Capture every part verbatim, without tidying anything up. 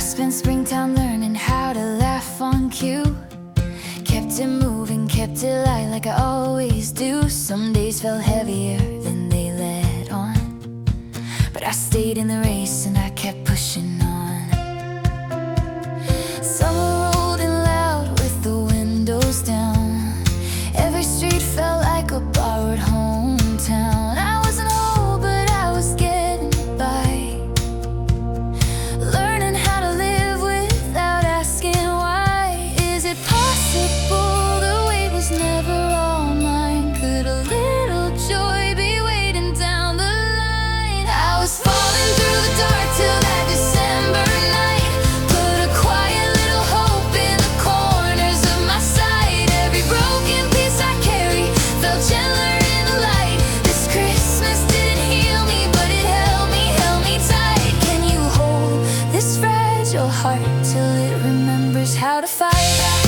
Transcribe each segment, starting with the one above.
spent springtime learning how to laugh on cue. Kept it moving, kept it light like I always do. Some days felt heavier than they let on, but I stayed in the race and I kept pushing on. Summer rolled in loud with the windows down. Every street felt like a borrowed hometown. I wasn't whole, but I was getting by, learning how to live without asking why. Is it possible the weight was never all mine? Could a little joy be waiting down the line? I was falling through the dark till that December night. Put a quiet little hope in the corners of my sight. Every broken piece I carry felt gentler in the light. This Christmas didn't heal me, but it held me, held me tight. Can you hold this fragile heart till it remembers how to fight?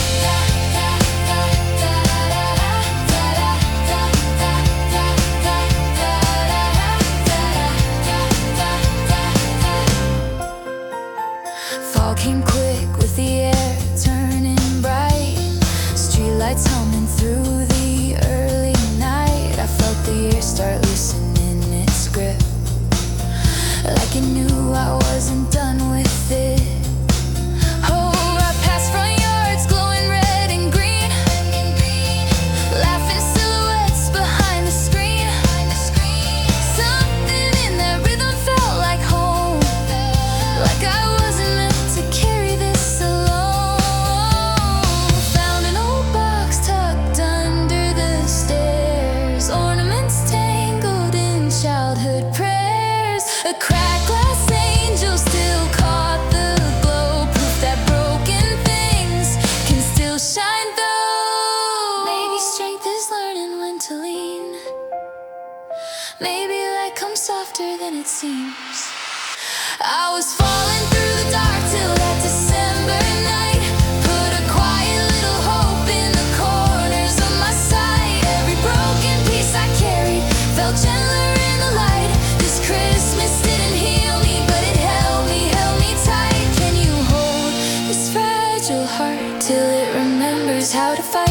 Fall came quick with the air turning bright. Streetlights humming through the early night. I felt the year start loosening its grip, like it knew I wasn't done with it. Oh, I passed front yards glowing red and green, laughing silhouettes behind the screen. Something in that rhythm felt like home, like I wasn't meant to carry this alone. Found an old box tucked under the stairs, ornaments tangled in childhood prayers. A cracked glass angel still caught the glow, proof that broken things can still shine through. Maybe strength is learning when to lean. Maybe light comes softer than it seems. I was falling through the dark till that December night. Put a quiet little hope in the corners of my sight. Every broken piece I carried felt gentler in the light. This Christmas didn't heal me, but it held me, held me tight. Can you hold this fragile heart till it remembers how to fight?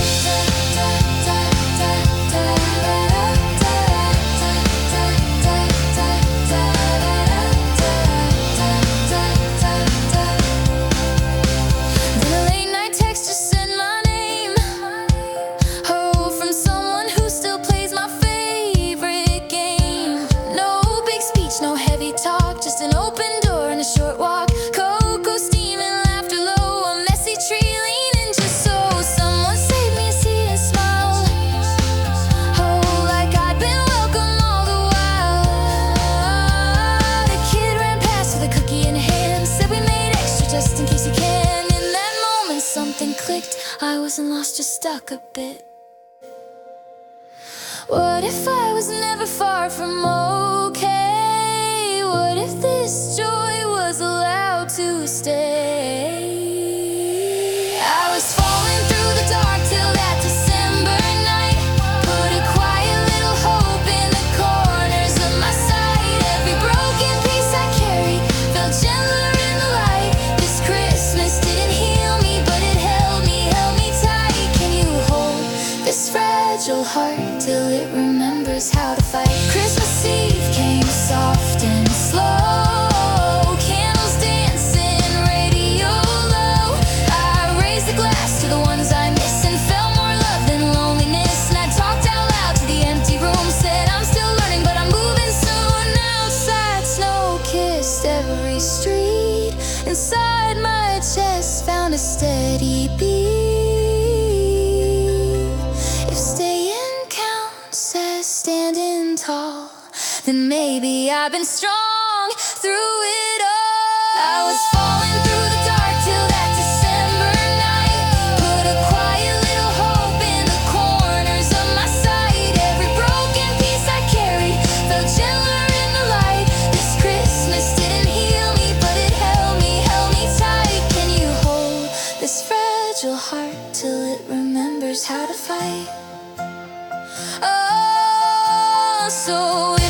Then a late night text just said my name. Oh, from someone who still plays my favorite game. No big speech, no heavy talk, just an open door and a short walk. Cocoa steaming, laughter low, a messy tree leaning just so someone saved me a seat and smiled. Oh, like I'd been welcome all the while. The kid ran past with a cookie in hand, said we made extra just in case you can. In that moment something clicked, I wasn't lost, just stuck a bit. What if I was never far from okay? What if this joy was allowed to stay? I was falling through the dark till that December night. Put a quiet little hope in the corners of my sight. Every broken piece I carried felt gentler in the light. This Christmas didn't heal me, but it held me, held me tight. Can you hold this fragile heart till it remembers how to fight? Christmas Eve came soft and slow, candles dancing, radio low. I raised the glass to the ones I miss and felt more love than loneliness. And I talked out loud to the empty room, said I'm still learning, but I'm moving soon. Outside, snow kissed every street. Inside my chest found a steady beat. If staying counts as standing tall, then maybe I've been strong through it all. I was falling through the dark till that December night. Put a quiet little hope in the corners of my sight. Every broken piece I carried felt gentler in the light. This Christmas didn't heal me, but it held me, held me tight. Can you hold this fragile heart till it remembers how to fight? Oh, so